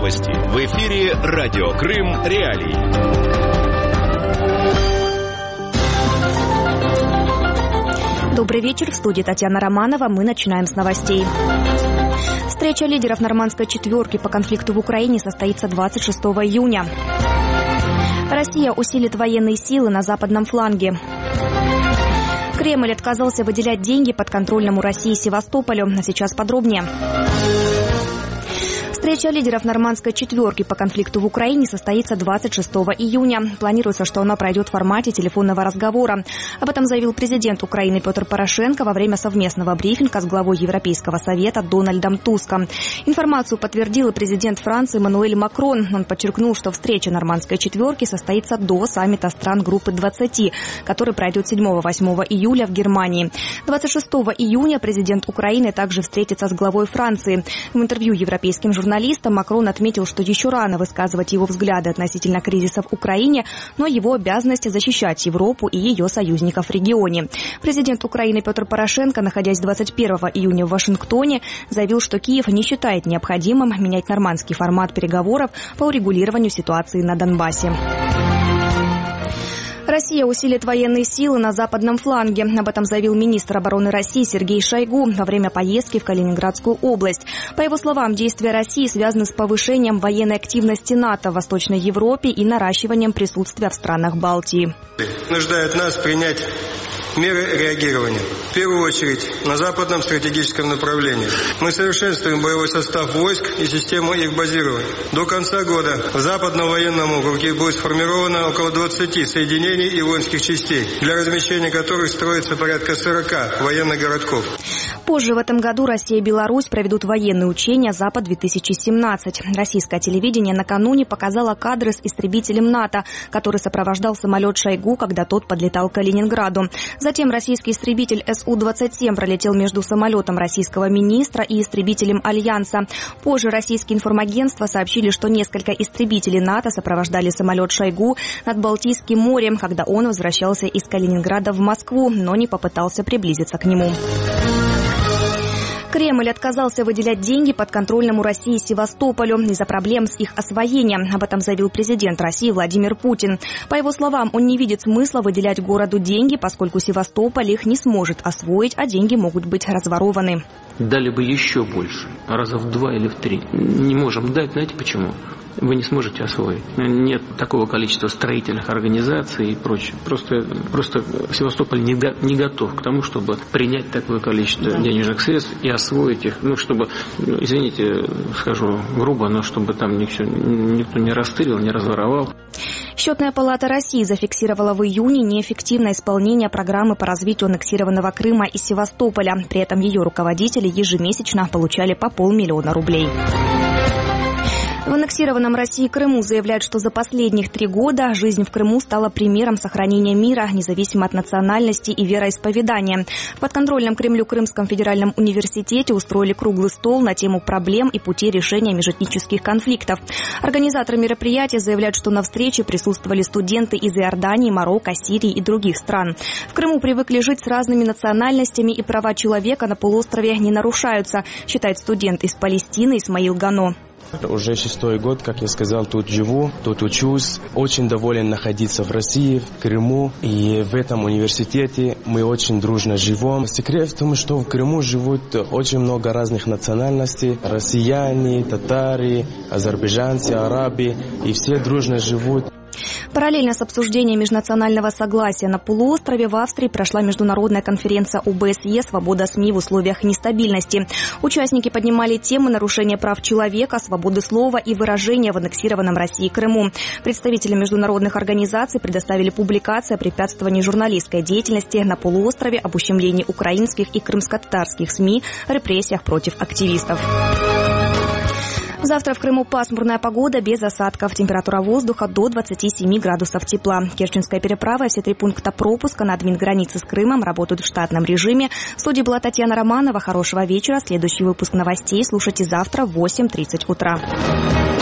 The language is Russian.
новости. В эфире Радио Крым Реалии. Добрый вечер. В студии Татьяна Романова. Мы начинаем с новостей. Встреча лидеров нормандской четверки по конфликту в Украине состоится 26 июня. Россия усилит военные силы на западном фланге. Кремль отказался выделять деньги подконтрольному России Севастополю. А сейчас подробнее. Встреча лидеров нормандской четверки по конфликту в Украине состоится 26 июня. Планируется, что она пройдет в формате телефонного разговора. Об этом заявил президент Украины Петр Порошенко во время совместного брифинга с главой Европейского совета Дональдом Туском. Информацию подтвердил и президент Франции Эммануэль Макрон. Он подчеркнул, что встреча нормандской четверки состоится до саммита стран группы 20, который пройдет 7-8 июля в Германии. 26 июня президент Украины также встретится с главой Франции. В интервью европейским журналистам Макрон отметил, что еще рано высказывать его взгляды относительно кризиса в Украине, но его обязанность защищать Европу и ее союзников в регионе. Президент Украины Петр Порошенко, находясь 21 июня в Вашингтоне, заявил, что Киев не считает необходимым менять нормандский формат переговоров по урегулированию ситуации на Донбассе. Россия усилит военные силы на западном фланге. Об этом заявил министр обороны России Сергей Шойгу во время поездки в Калининградскую область. По его словам, действия России связаны с повышением военной активности НАТО в Восточной Европе и наращиванием присутствия в странах Балтии. Нуждает нас принять меры реагирования. В первую очередь, на западном стратегическом направлении. Мы совершенствуем боевой состав войск и систему их базирования. До конца года в Западном военном округе будет сформировано около 20 соединений и воинских частей, для размещения которых строится порядка 40 военных городков. Позже в этом году Россия и Беларусь проведут военные учения «Запад-2017». Российское телевидение накануне показало кадры с истребителем НАТО, который сопровождал самолет Шойгу, когда тот подлетал к Калининграду. Затем российский истребитель Су-27 пролетел между самолетом российского министра и истребителем Альянса. Позже российские информагентства сообщили, что несколько истребителей НАТО сопровождали самолет Шойгу над Балтийским морем, когда он возвращался из Калининграда в Москву, но не попытался приблизиться к нему. Кремль отказался выделять деньги подконтрольному России Севастополю из-за проблем с их освоением. Об этом заявил президент России Владимир Путин. По его словам, он не видит смысла выделять городу деньги, поскольку Севастополь их не сможет освоить, а деньги могут быть разворованы. Дали бы еще больше, раза в 2 или в 3. Не можем дать, знаете почему? Вы не сможете освоить. Нет такого количества строительных организаций и прочее. Просто Севастополь не готов к тому, чтобы принять такое количество денежных средств и освоить их. Чтобы, извините, скажу грубо, но чтобы там никто не растырил, не разворовал. Счетная палата России зафиксировала в июне неэффективное исполнение программы по развитию аннексированного Крыма и Севастополя. При этом ее руководители ежемесячно получали по 500 000 рублей. В аннексированном России Крыму заявляют, что за последних 3 года жизнь в Крыму стала примером сохранения мира, независимо от национальности и вероисповедания. В подконтрольном Кремлю Крымском федеральном университете устроили круглый стол на тему проблем и путей решения межэтнических конфликтов. Организаторы мероприятия заявляют, что на встрече присутствовали студенты из Иордании, Марокко, Сирии и других стран. В Крыму привыкли жить с разными национальностями, и права человека на полуострове не нарушаются, считает студент из Палестины Исмаил Гано. Уже 6-й год, как я сказал, тут живу, тут учусь. Очень доволен находиться в России, в Крыму. И в этом университете мы очень дружно живем. Секрет в том, что в Крыму живут очень много разных национальностей. Россияне, татары, азербайджанцы, арабы. И все дружно живут. Параллельно с обсуждением межнационального согласия на полуострове в Австрии прошла международная конференция ОБСЕ «Свобода СМИ в условиях нестабильности». Участники поднимали темы нарушения прав человека, свободы слова и выражения в аннексированном России Крыму. Представители международных организаций предоставили публикации о препятствовании журналистской деятельности на полуострове, об ущемлении украинских и крымско-татарских СМИ, репрессиях против активистов. Завтра в Крыму пасмурная погода без осадков. Температура воздуха до 27 градусов тепла. Керченская переправа и все 3 пункта пропуска на админгранице с Крымом работают в штатном режиме. В студии была Татьяна Романова. Хорошего вечера. Следующий выпуск новостей слушайте завтра в 8:30 утра.